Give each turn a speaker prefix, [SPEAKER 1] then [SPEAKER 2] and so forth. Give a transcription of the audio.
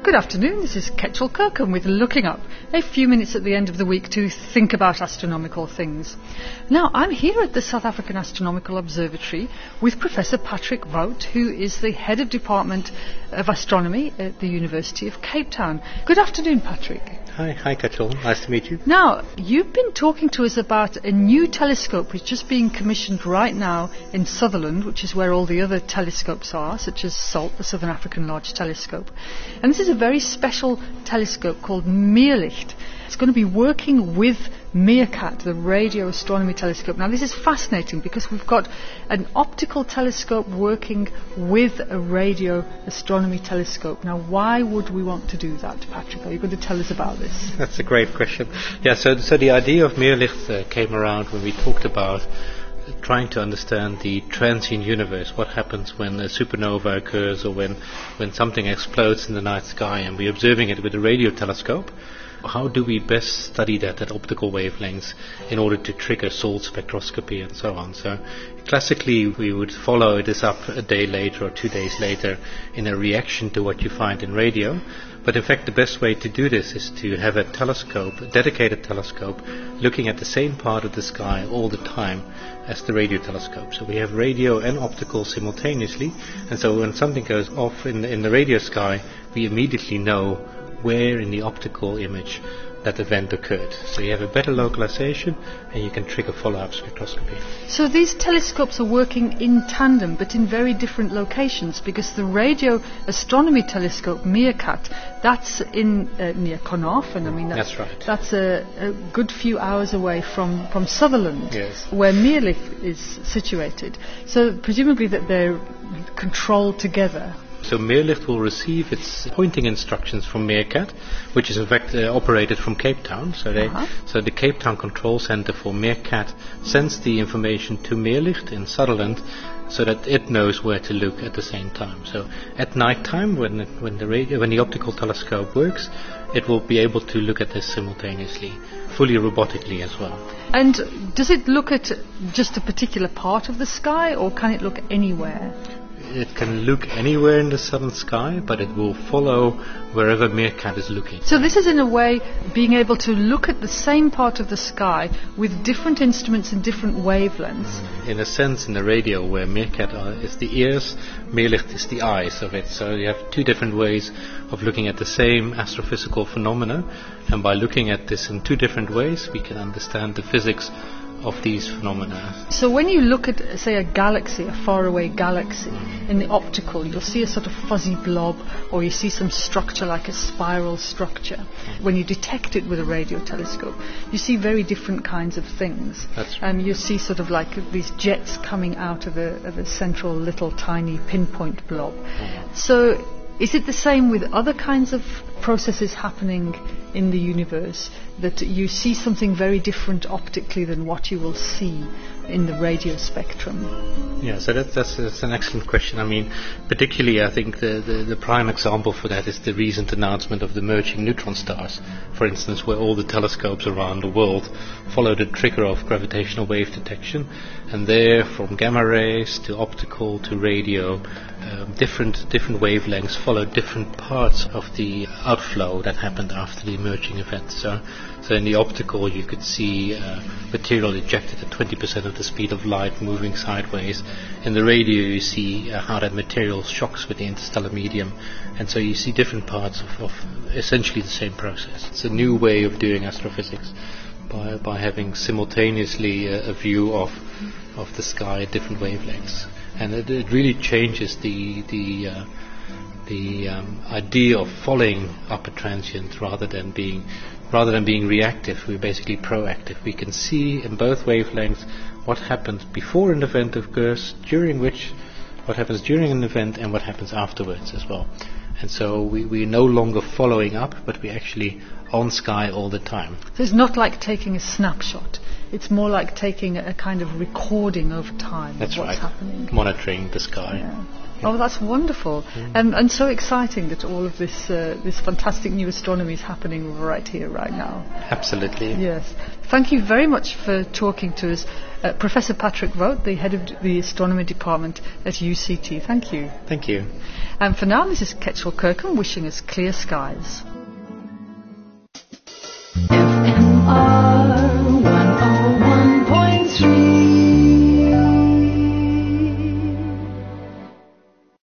[SPEAKER 1] good afternoon. This is Ketchel Kirkham with Looking Up, a few minutes at the end of the week to think about astronomical things. Now, I'm here at the South African Astronomical Observatory with Professor Patrick Wout, who is the Head of Department of Astronomy at the University of Cape Town. Good afternoon, Patrick.
[SPEAKER 2] Hi Ketchel, nice to meet you.
[SPEAKER 1] Now, you've been talking to us about a new telescope which is just being commissioned right now in Sutherland, which is where all the other telescopes are, such as SALT, the Southern African Large Telescope. And this is a very special telescope called Meerlicht. It's going to be working with Meerkat, the radio astronomy telescope. Now, this is fascinating because we've got an optical telescope working with a radio astronomy telescope. Now, why would we want to do that, Patrick? Are you going to tell us about this?
[SPEAKER 2] That's a great question. Yeah, so the idea of Meerlicht came around when we talked about trying to understand the transient universe, what happens when a supernova occurs or when something explodes in the night sky, and we're observing it with a radio telescope. How do we best study that at optical wavelengths in order to trigger SALT spectroscopy and so on? So classically we would follow this up a day later or 2 days later in a reaction to what you find in radio. But in fact the best way to do this is to have a telescope, a dedicated telescope, looking at the same part of the sky all the time as the radio telescope. So we have radio and optical simultaneously, and so when something goes off in the radio sky, we immediately know where in the optical image that event occurred. So you have a better localization and you can trigger follow-up spectroscopy.
[SPEAKER 1] So these telescopes are working in tandem but in very different locations, because the radio astronomy telescope Meerkat, that's in near Connaught, and
[SPEAKER 2] that's right.
[SPEAKER 1] That's a good few hours away from Sutherland,
[SPEAKER 2] yes,
[SPEAKER 1] where Meerlicht is situated. So presumably that they're controlled together.
[SPEAKER 2] So Meerlicht will receive its pointing instructions from Meerkat, which is in fact operated from Cape Town. So the Cape Town Control Center for Meerkat sends the information to Meerlicht in Sutherland, so that it knows where to look at the same time. So at night time, when the optical telescope works, it will be able to look at this simultaneously, fully robotically as well.
[SPEAKER 1] And does it look at just a particular part of the sky, or can it look anywhere?
[SPEAKER 2] It can look anywhere in the southern sky, but it will follow wherever Meerkat is looking.
[SPEAKER 1] So this is in a way being able to look at the same part of the sky with different instruments and different wavelengths.
[SPEAKER 2] In a sense, in the radio, where Meerkat is the ears, Meerlicht is the eyes of it. So you have two different ways of looking at the same astrophysical phenomena, and by looking at this in two different ways, we can understand the physics of these phenomena.
[SPEAKER 1] So when you look at, say, a galaxy, a faraway galaxy, in the optical, you'll see a sort of fuzzy blob, or you see some structure like a spiral structure. When you detect it with a radio telescope, you see very different kinds of things.
[SPEAKER 2] That's right.
[SPEAKER 1] You see sort of like these jets coming out of a central little tiny pinpoint blob. So is it the same with other kinds of processes happening in the universe, that you see something very different optically than what you will see in the radio spectrum?
[SPEAKER 2] Yeah, so that's an excellent question. Particularly I think the prime example for that is the recent announcement of the merging neutron stars, for instance, where all the telescopes around the world follow the trigger of gravitational wave detection, and there, from gamma rays to optical to radio, different wavelengths follow different parts of the outflow that happened after the emerging event. So in the optical you could see material ejected at 20% of the speed of light moving sideways. In the radio you see how that material shocks with the interstellar medium, and so you see different parts of essentially the same process. It's a new way of doing astrophysics by having simultaneously a view of the sky at different wavelengths. And it really changes the idea of following up a transient rather than being reactive. We're basically proactive. We can see in both wavelengths what happens before an event occurs, what happens during an event, and what happens afterwards as well. And so we're no longer following up, but we're actually on sky all the time.
[SPEAKER 1] So it's not like taking a snapshot. It's more like taking a kind of recording over time
[SPEAKER 2] That's
[SPEAKER 1] of what's
[SPEAKER 2] right.
[SPEAKER 1] happening.
[SPEAKER 2] Monitoring the sky.
[SPEAKER 1] Yeah. Oh, that's wonderful, and so exciting that all of this fantastic new astronomy is happening right here, right now.
[SPEAKER 2] Absolutely.
[SPEAKER 1] Yes. Thank you very much for talking to us, Professor Patrick Vogt, the head of the astronomy department at UCT. Thank you.
[SPEAKER 2] Thank you.
[SPEAKER 1] And for now, this is Ketchel Kirkham wishing us clear skies.